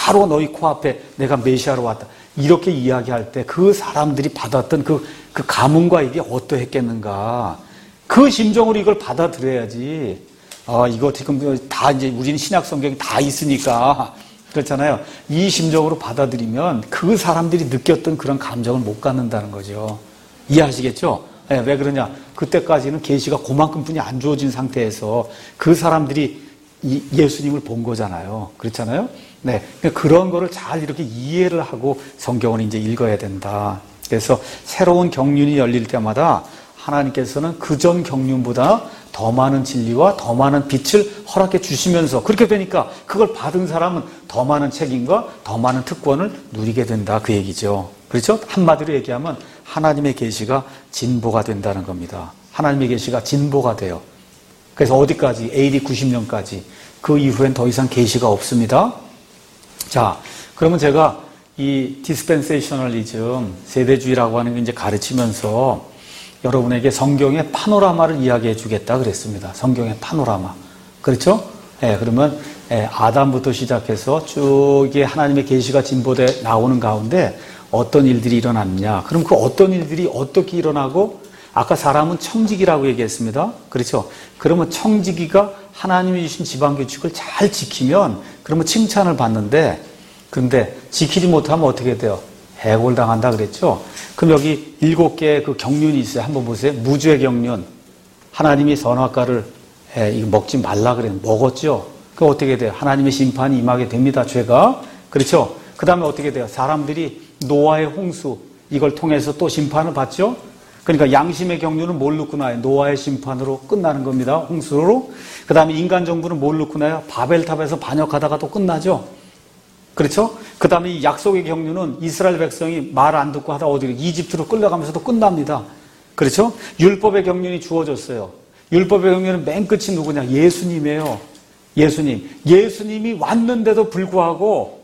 바로 너희 코앞에 내가 메시아로 왔다. 이렇게 이야기할 때 그 사람들이 받았던 그 감흥과 이게 어떠했겠는가. 그 심정으로 이걸 받아들여야지. 이거 지금 다 이제 우리는 신약 성경이 다 있으니까 그렇잖아요. 이 심정으로 받아들이면 그 사람들이 느꼈던 그런 감정을 못 갖는다는 거죠. 이해하시겠죠? 네, 왜 그러냐? 그때까지는 계시가 그만큼뿐이 안 주어진 상태에서 그 사람들이 예수님을 본 거잖아요. 그렇잖아요? 네. 그런 거를 잘 이렇게 이해를 하고 성경을 이제 읽어야 된다. 그래서 새로운 경륜이 열릴 때마다 하나님께서는 그전 경륜보다 더 많은 진리와 더 많은 빛을 허락해 주시면서 그렇게 되니까 그걸 받은 사람은 더 많은 책임과 더 많은 특권을 누리게 된다. 그 얘기죠. 그렇죠? 한마디로 얘기하면 하나님의 계시가 진보가 된다는 겁니다. 하나님의 계시가 진보가 돼요. 그래서 어디까지? AD 90년까지. 그 이후엔 더 이상 계시가 없습니다. 자, 그러면 제가 이 디스펜세이셔널리즘, 세대주의라고 하는 게 이제 가르치면서 여러분에게 성경의 파노라마를 이야기해 주겠다 그랬습니다. 성경의 파노라마. 그렇죠? 그러면 아담부터 시작해서 쭉 이게 하나님의 계시가 진보돼 나오는 가운데 어떤 일들이 일어났냐. 그럼 그 어떤 일들이 어떻게 일어나고 아까 사람은 청지기라고 얘기했습니다. 그렇죠? 그러면 청지기가 하나님이 주신 지방규칙을 잘 지키면 그러면 칭찬을 받는데 근데 지키지 못하면 어떻게 돼요? 해골당한다 그랬죠? 그럼 여기 7개의 그 경륜이 있어요. 한번 보세요. 무주의 경륜. 하나님이 선악과를 이거 먹지 말라 그래요. 먹었죠? 그럼 어떻게 돼요? 하나님의 심판이 임하게 됩니다. 죄가. 그렇죠? 그 다음에 어떻게 돼요? 사람들이 노아의 홍수 이걸 통해서 또 심판을 받죠? 그러니까 양심의 경륜은 뭘 놓고 나요? 노아의 심판으로 끝나는 겁니다. 홍수로. 그 다음에 인간 정부는 뭘 놓고 나요? 바벨탑에서 반역하다가 또 끝나죠? 그렇죠? 그 다음에 이 약속의 경륜은 이스라엘 백성이 말 안 듣고 하다 어디로 이집트로 끌려가면서도 끝납니다. 그렇죠? 율법의 경륜이 주어졌어요. 율법의 경륜은 맨 끝이 누구냐? 예수님이에요. 예수님. 예수님이 왔는데도 불구하고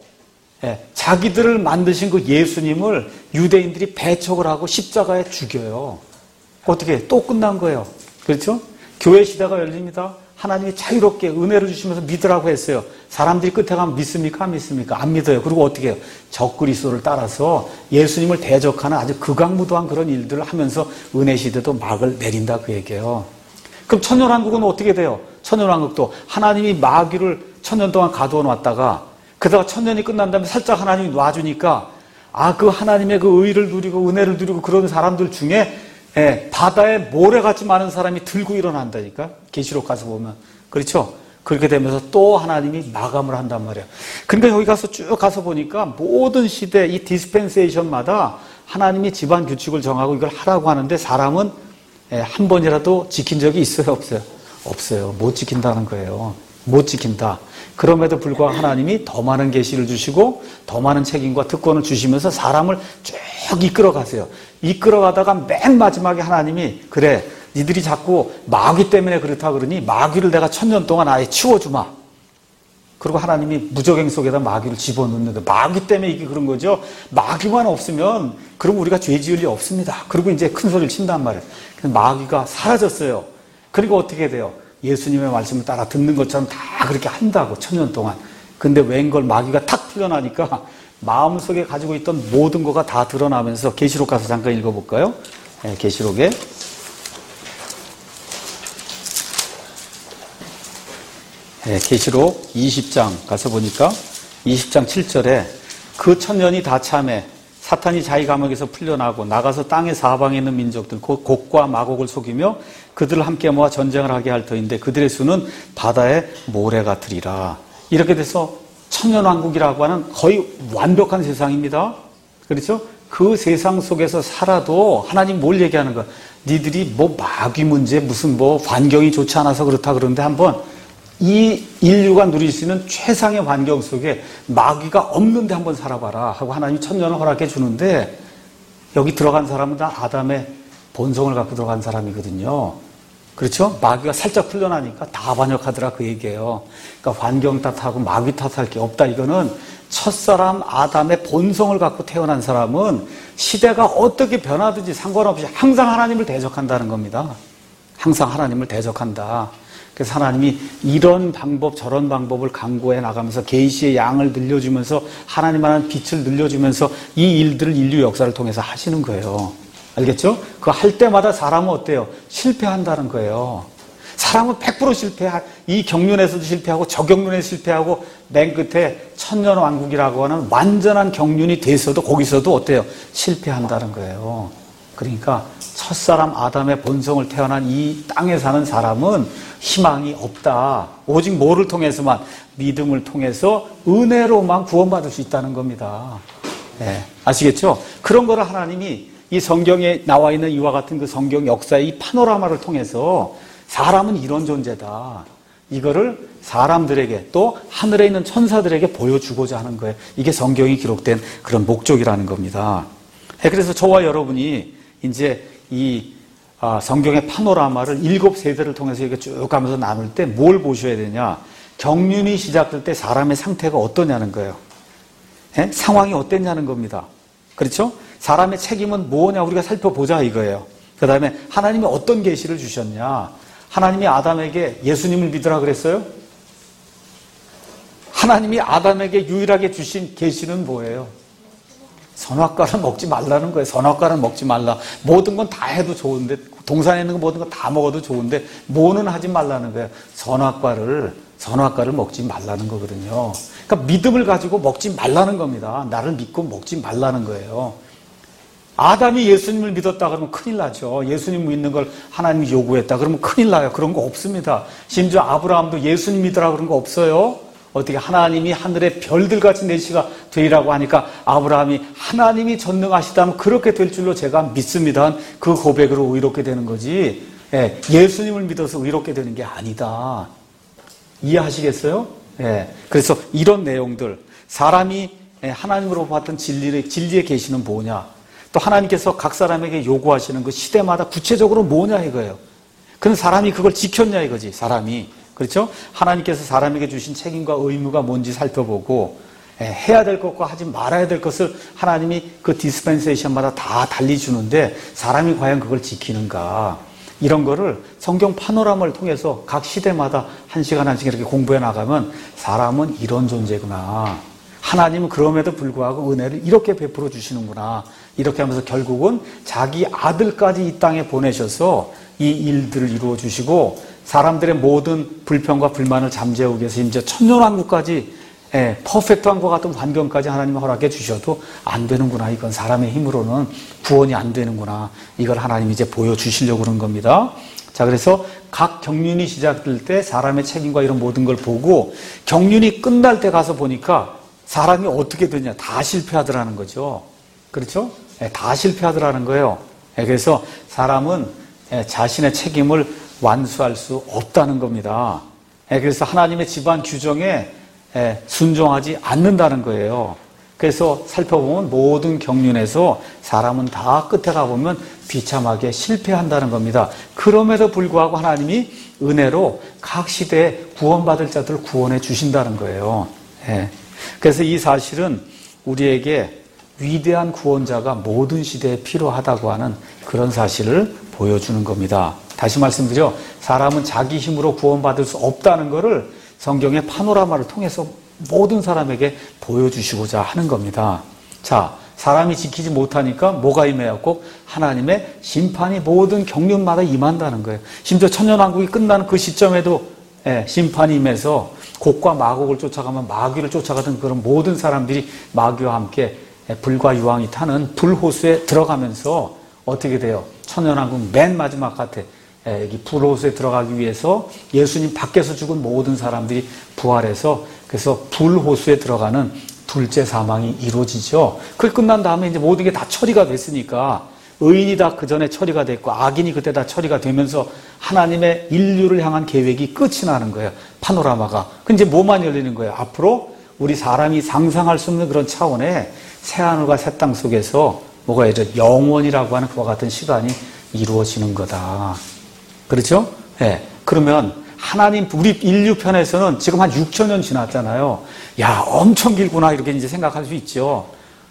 자기들을 만드신 그 예수님을 유대인들이 배척을 하고 십자가에 죽여요. 어떻게? 또 끝난 거예요. 그렇죠? 교회 시대가 열립니다. 하나님이 자유롭게 은혜를 주시면서 믿으라고 했어요. 사람들이 끝에 가면 믿습니까? 안 믿습니까? 안 믿어요. 그리고 어떻게 해요? 적그리스도를 따라서 예수님을 대적하는 아주 극악무도한 그런 일들을 하면서 은혜 시대도 막을 내린다 그 얘기예요. 그럼 천년왕국은 어떻게 돼요? 천년왕국도 하나님이 마귀를 천년 동안 가두어 놨다가 그러다가 천년이 끝난 다음에 살짝 하나님이 놔주니까 그 하나님의 그 의를 누리고 은혜를 누리고 그런 사람들 중에 바다에 모래같이 많은 사람이 들고 일어난다니까. 계시록 가서 보면. 그렇죠? 그렇게 되면서 또 하나님이 마감을 한단 말이에요. 그러니까 여기 가서 쭉 가서 보니까 모든 시대 이 디스펜세이션마다 하나님이 집안 규칙을 정하고 이걸 하라고 하는데 사람은 한 번이라도 지킨 적이 있어요? 없어요? 없어요. 못 지킨다는 거예요. 못 지킨다. 그럼에도 불구하고 하나님이 더 많은 계시를 주시고 더 많은 책임과 특권을 주시면서 사람을 쭉 이끌어 가세요. 이끌어 가다가 맨 마지막에 하나님이 그래 니들이 자꾸 마귀 때문에 그렇다 그러니 마귀를 내가 1000년 동안 아예 치워주마. 그리고 하나님이 무적행 속에다 마귀를 집어넣는데 마귀 때문에 이게 그런 거죠. 마귀만 없으면 그럼 우리가 죄 지을 리 없습니다. 그리고 이제 큰 소리를 친단 말이에요. 마귀가 사라졌어요. 그리고 어떻게 돼요? 예수님의 말씀을 따라 듣는 것처럼 다 그렇게 한다고 1000년 동안. 근데 웬걸 마귀가 탁 풀려나니까 마음속에 가지고 있던 모든 거가 다 드러나면서 계시록 가서 잠깐 읽어볼까요? 계시록에 계시록 20장 가서 보니까 20장 7절에 그 1000년이 다 참에 사탄이 자기 감옥에서 풀려나고 나가서 땅의 사방에 있는 민족들 곧 곡과 마곡을 속이며 그들을 함께 모아 전쟁을 하게 할 터인데 그들의 수는 바다의 모래 같으리라. 이렇게 돼서 천년왕국이라고 하는 거의 완벽한 세상입니다. 그렇죠? 그 세상 속에서 살아도 하나님 뭘 얘기하는 거야? 니들이 뭐 마귀 문제 무슨 뭐 환경이 좋지 않아서 그렇다 그러는데 한번 이 인류가 누릴 수 있는 최상의 환경 속에 마귀가 없는데 한번 살아봐라 하고 하나님이 1000년을 허락해 주는데 여기 들어간 사람은 다 아담의 본성을 갖고 들어간 사람이거든요. 그렇죠? 마귀가 살짝 풀려나니까 다 반역하더라 그 얘기예요. 그러니까 환경 탓하고 마귀 탓할 게 없다. 이거는 첫사람 아담의 본성을 갖고 태어난 사람은 시대가 어떻게 변하든지 상관없이 항상 하나님을 대적한다는 겁니다. 항상 하나님을 대적한다. 그래서 하나님이 이런 방법 저런 방법을 강구해 나가면서 계시의 양을 늘려주면서 하나님만한 빛을 늘려주면서 이 일들을 인류 역사를 통해서 하시는 거예요. 알겠죠? 그거 할 때마다 사람은 어때요? 실패한다는 거예요. 사람은 100% 실패할, 이 경륜에서도 실패하고 저 경륜에서 실패하고 맨 끝에 천년왕국이라고 하는 완전한 경륜이 돼서도 거기서도 어때요? 실패한다는 거예요. 그러니까 첫사람 아담의 본성을 태어난 이 땅에 사는 사람은 희망이 없다. 오직 뭐를 통해서만? 믿음을 통해서 은혜로만 구원받을 수 있다는 겁니다. 네, 아시겠죠? 그런 거를 하나님이 이 성경에 나와 있는 이와 같은 그 성경 역사의 이 파노라마를 통해서 사람은 이런 존재다. 이거를 사람들에게 또 하늘에 있는 천사들에게 보여주고자 하는 거예요. 이게 성경이 기록된 그런 목적이라는 겁니다. 그래서 저와 여러분이 이제 이 성경의 파노라마를 7세대를 통해서 이렇게 쭉 가면서 나눌 때 뭘 보셔야 되냐. 경륜이 시작될 때 사람의 상태가 어떠냐는 거예요. 상황이 어땠냐는 겁니다. 그렇죠? 사람의 책임은 뭐냐 우리가 살펴보자 이거예요. 그 다음에 하나님이 어떤 계시를 주셨냐. 하나님이 아담에게 예수님을 믿으라 그랬어요? 하나님이 아담에게 유일하게 주신 계시는 뭐예요? 선악과를 먹지 말라는 거예요. 선악과를 먹지 말라. 모든 건 다 해도 좋은데 동산에 있는 거 모든 거 다 먹어도 좋은데 뭐는 하지 말라는 거예요. 선악과를 먹지 말라는 거거든요. 그러니까 믿음을 가지고 먹지 말라는 겁니다. 나를 믿고 먹지 말라는 거예요. 아담이 예수님을 믿었다 그러면 큰일 나죠. 예수님 믿는 걸 하나님이 요구했다 그러면 큰일 나요. 그런 거 없습니다. 심지어 아브라함도 예수님 믿으라 그런 거 없어요. 어떻게 하나님이 하늘의 별들같이 내시가 되리라고 하니까 아브라함이 하나님이 전능하시다면 그렇게 될 줄로 제가 믿습니다. 그 고백으로 의롭게 되는 거지. 예수님을 믿어서 의롭게 되는 게 아니다. 이해하시겠어요? 그래서 이런 내용들, 사람이 하나님으로 봤던 진리의 계시는 뭐냐? 또 하나님께서 각 사람에게 요구하시는 그 시대마다 구체적으로 뭐냐 이거예요. 그럼 사람이 그걸 지켰냐 이거지. 사람이. 그렇죠? 하나님께서 사람에게 주신 책임과 의무가 뭔지 살펴보고 해야 될 것과 하지 말아야 될 것을 하나님이 그 디스펜세이션마다 다 달리 주는데 사람이 과연 그걸 지키는가. 이런 거를 성경 파노라마를 통해서 각 시대마다 한 시간 한 시간 이렇게 공부해 나가면 사람은 이런 존재구나. 하나님은 그럼에도 불구하고 은혜를 이렇게 베풀어 주시는구나. 이렇게 하면서 결국은 자기 아들까지 이 땅에 보내셔서 이 일들을 이루어 주시고 사람들의 모든 불평과 불만을 잠재우기 위해서 이제 천년왕국까지 퍼펙트한 것 같은 환경까지 하나님이 허락해 주셔도 안 되는구나. 이건 사람의 힘으로는 구원이 안 되는구나. 이걸 하나님이 이제 보여주시려고 그런 겁니다. 자, 그래서 각 경륜이 시작될 때 사람의 책임과 이런 모든 걸 보고 경륜이 끝날 때 가서 보니까 사람이 어떻게 되냐. 다 실패하더라는 거죠. 그렇죠? 다 실패하더라는 거예요. 그래서 사람은 자신의 책임을 완수할 수 없다는 겁니다. 그래서 하나님의 집안 규정에 순종하지 않는다는 거예요. 그래서 살펴보면 모든 경륜에서 사람은 다 끝에 가보면 비참하게 실패한다는 겁니다. 그럼에도 불구하고 하나님이 은혜로 각 시대에 구원받을 자들을 구원해 주신다는 거예요. 그래서 이 사실은 우리에게 위대한 구원자가 모든 시대에 필요하다고 하는 그런 사실을 보여주는 겁니다. 다시 말씀드려 사람은 자기 힘으로 구원받을 수 없다는 것을 성경의 파노라마를 통해서 모든 사람에게 보여주시고자 하는 겁니다. 자, 사람이 지키지 못하니까 뭐가 임해갖고 하나님의 심판이 모든 경륜마다 임한다는 거예요. 심지어 천년왕국이 끝나는 그 시점에도 심판이 임해서 곡과 마곡을 쫓아가면 마귀를 쫓아가던 그런 모든 사람들이 마귀와 함께 불과 유황이 타는 불호수에 들어가면서 어떻게 돼요? 천년왕국 맨 마지막 같아. 여기 불호수에 들어가기 위해서 예수님 밖에서 죽은 모든 사람들이 부활해서 그래서 불호수에 들어가는 둘째 사망이 이루어지죠. 그게 끝난 다음에 이제 모든 게 다 처리가 됐으니까 의인이 다 그 전에 처리가 됐고 악인이 그때 다 처리가 되면서 하나님의 인류를 향한 계획이 끝이 나는 거예요. 파노라마가. 그 이제 뭐만 열리는 거예요? 앞으로 우리 사람이 상상할 수 없는 그런 차원의 새하늘과 새 땅 속에서 뭐가 이제 영원이라고 하는 그와 같은 시간이 이루어지는 거다. 그렇죠? 그러면 하나님, 우리 인류 편에서는 지금 한 6천 년 지났잖아요. 야, 엄청 길구나. 이렇게 이제 생각할 수 있죠.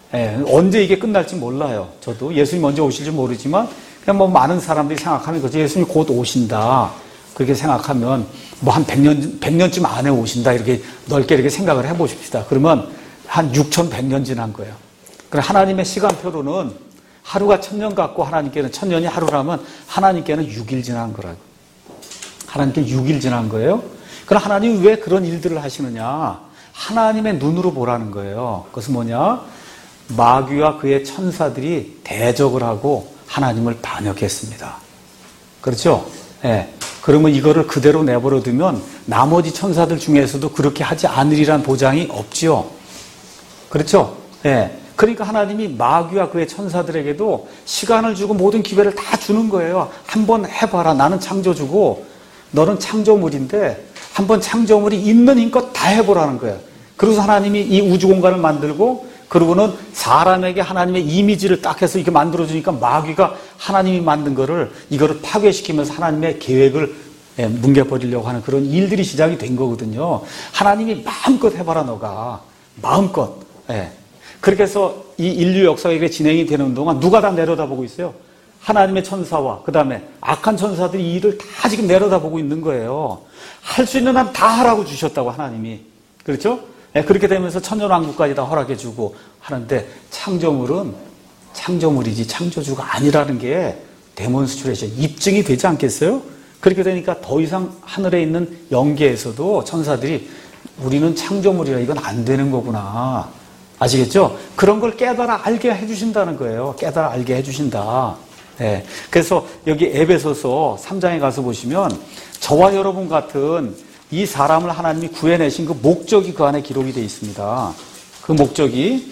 언제 이게 끝날지 몰라요. 저도 예수님 언제 오실지 모르지만 그냥 뭐 많은 사람들이 생각하는 거죠. 예수님 곧 오신다. 그렇게 생각하면 뭐 한 100년쯤 안에 오신다 이렇게 넓게 이렇게 생각을 해보십시다. 그러면 한 6100년 지난 거예요. 그럼 하나님의 시간표로는 하루가 1000년 같고 하나님께는 1000년이 하루라면 하나님께는 6일 지난 거라고. 하나님께 6일 지난 거예요. 그럼 하나님이 왜 그런 일들을 하시느냐? 하나님의 눈으로 보라는 거예요. 그것은 뭐냐? 마귀와 그의 천사들이 대적을 하고 하나님을 반역했습니다. 그렇죠? 예. 그러면 이거를 그대로 내버려 두면 나머지 천사들 중에서도 그렇게 하지 않으리란 보장이 없지요. 그렇죠? 예. 그러니까 하나님이 마귀와 그의 천사들에게도 시간을 주고 모든 기회를 다 주는 거예요. 한번 해봐라. 나는 창조주고 너는 창조물인데 한번 창조물이 있는 힘껏 다 해보라는 거예요. 그래서 하나님이 이 우주 공간을 만들고 그러고는 사람에게 하나님의 이미지를 딱 해서 이렇게 만들어주니까 마귀가 하나님이 만든 거를 이거를 파괴시키면서 하나님의 계획을 뭉개버리려고 하는 그런 일들이 시작이 된 거거든요. 하나님이 마음껏 해봐라 너가. 마음껏. 예. 그렇게 해서 이 인류 역사가 이렇게 진행이 되는 동안 누가 다 내려다보고 있어요? 하나님의 천사와 그 다음에 악한 천사들이 이 일을 다 지금 내려다보고 있는 거예요. 할 수 있는 한 다 하라고 주셨다고 하나님이. 그렇죠? 네, 그렇게 되면서 천년왕국까지 다 허락해주고 하는데 창조물은 창조물이지 창조주가 아니라는 게 데몬스트레이션, 입증이 되지 않겠어요? 그렇게 되니까 더 이상 하늘에 있는 영계에서도 천사들이 우리는 창조물이라 이건 안 되는 거구나. 아시겠죠? 그런 걸 깨달아 알게 해주신다는 거예요. 깨달아 알게 해주신다. 네. 그래서 여기 에베소서 3장에 가서 보시면 저와 여러분 같은 이 사람을 하나님이 구해내신 그 목적이 그 안에 기록이 되어 있습니다. 그 목적이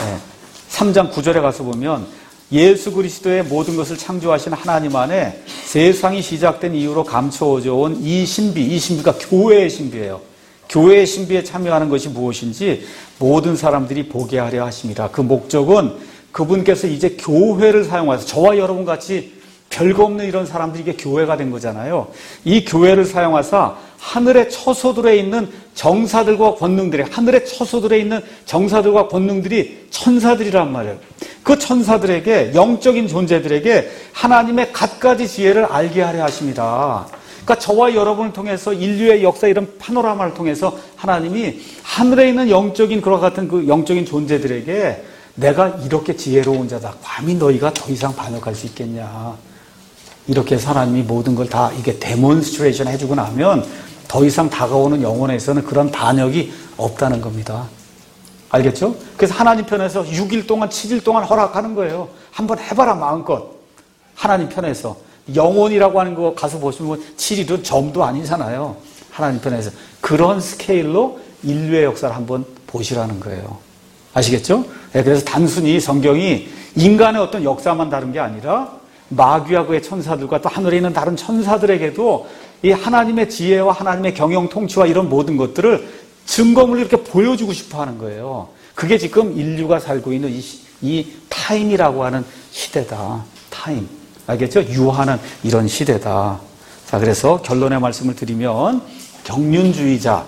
3장 9절에 가서 보면 예수 그리스도의 모든 것을 창조하신 하나님 안에 세상이 시작된 이후로 감춰져 온 이 신비가 교회의 신비예요. 교회의 신비에 참여하는 것이 무엇인지 모든 사람들이 보게 하려 하심이라. 그 목적은 그분께서 이제 교회를 사용해서 저와 여러분 같이 별거 없는 이런 사람들이 이게 교회가 된 거잖아요. 이 교회를 사용하사 하늘의 처소들에 있는 정사들과 권능들이, 하늘의 처소들에 있는 정사들과 권능들이 천사들이란 말이에요. 그 천사들에게, 영적인 존재들에게 하나님의 갖가지 지혜를 알게 하려 하십니다. 그러니까 저와 여러분을 통해서 인류의 역사 이런 파노라마를 통해서 하나님이 하늘에 있는 영적인 그와 같은 그 영적인 존재들에게 내가 이렇게 지혜로운 자다. 감히 너희가 더 이상 반역할 수 있겠냐. 이렇게 하나님이 모든 걸 다 이게 데몬스트레이션 해주고 나면 더 이상 다가오는 영혼에서는 그런 반역이 없다는 겁니다. 알겠죠? 그래서 하나님 편에서 6일 동안 7일 동안 허락하는 거예요. 한번 해봐라 마음껏. 하나님 편에서. 영혼이라고 하는 거 가서 보시면 7일은 점도 아니잖아요. 하나님 편에서. 그런 스케일로 인류의 역사를 한번 보시라는 거예요. 아시겠죠? 네, 그래서 단순히 성경이 인간의 어떤 역사만 다룬 게 아니라 마귀와 그의 천사들과 또 하늘에 있는 다른 천사들에게도 이 하나님의 지혜와 하나님의 경영 통치와 이런 모든 것들을 증거물로 이렇게 보여주고 싶어 하는 거예요. 그게 지금 인류가 살고 있는 이 타임이라고 하는 시대다. 타임. 알겠죠? 유하는 이런 시대다. 자, 그래서 결론의 말씀을 드리면 경륜주의자,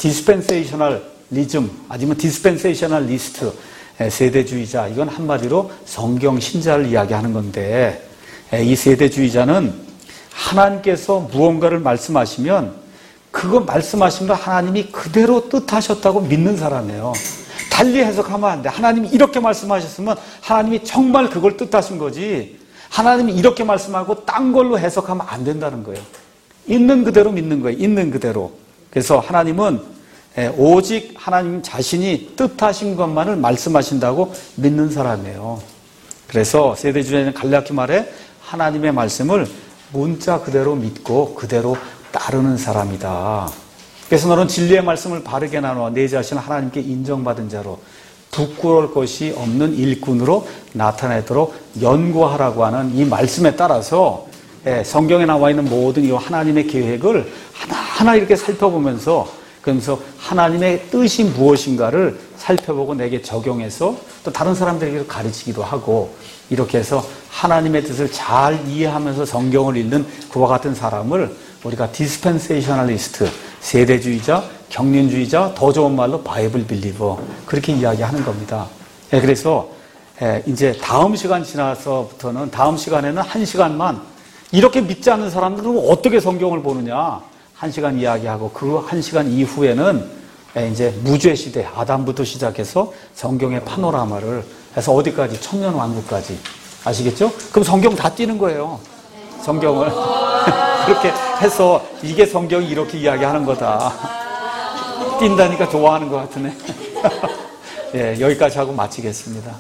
디스펜세이셔널리즘, 아니면 디스펜세이셔널리스트, 세대주의자, 이건 한마디로 성경 신자를 이야기하는 건데 이 세대주의자는 하나님께서 무언가를 말씀하시면 그거 말씀하신 거 하나님이 그대로 뜻하셨다고 믿는 사람이에요. 달리 해석하면 안 돼. 하나님이 이렇게 말씀하셨으면 하나님이 정말 그걸 뜻하신 거지 하나님이 이렇게 말씀하고 딴 걸로 해석하면 안 된다는 거예요. 있는 그대로 믿는 거예요. 있는 그대로. 그래서 하나님은 오직 하나님 자신이 뜻하신 것만을 말씀하신다고 믿는 사람이에요. 그래서 세대주의자는 갈라디 말에 하나님의 말씀을 문자 그대로 믿고 그대로 따르는 사람이다. 그래서 너는 진리의 말씀을 바르게 나누어 내 자신을 하나님께 인정받은 자로 부끄러울 것이 없는 일꾼으로 나타내도록 연구하라고 하는 이 말씀에 따라서 성경에 나와 있는 모든 이 하나님의 계획을 하나하나 이렇게 살펴보면서 그러면서 하나님의 뜻이 무엇인가를 살펴보고 내게 적용해서 또 다른 사람들에게 가르치기도 하고 이렇게 해서 하나님의 뜻을 잘 이해하면서 성경을 읽는 그와 같은 사람을 우리가 디스펜세이셔널리스트, 세대주의자, 경륜주의자, 더 좋은 말로 바이블 빌리버 그렇게 이야기하는 겁니다. 그래서 이제 다음 시간 지나서부터는 다음 시간에는 1시간만 이렇게 믿지 않는 사람들은 어떻게 성경을 보느냐? 1시간 이야기하고 그 1시간 이후에는 이제 무죄 시대, 아담부터 시작해서 성경의 파노라마를 해서 어디까지? 천년왕국까지. 아시겠죠? 그럼 성경 다 띄는 거예요. 성경을. 그렇게 해서 이게 성경이 이렇게 이야기하는 거다. 뛴다니까 좋아하는 것 같으네. 예, 여기까지 하고 마치겠습니다.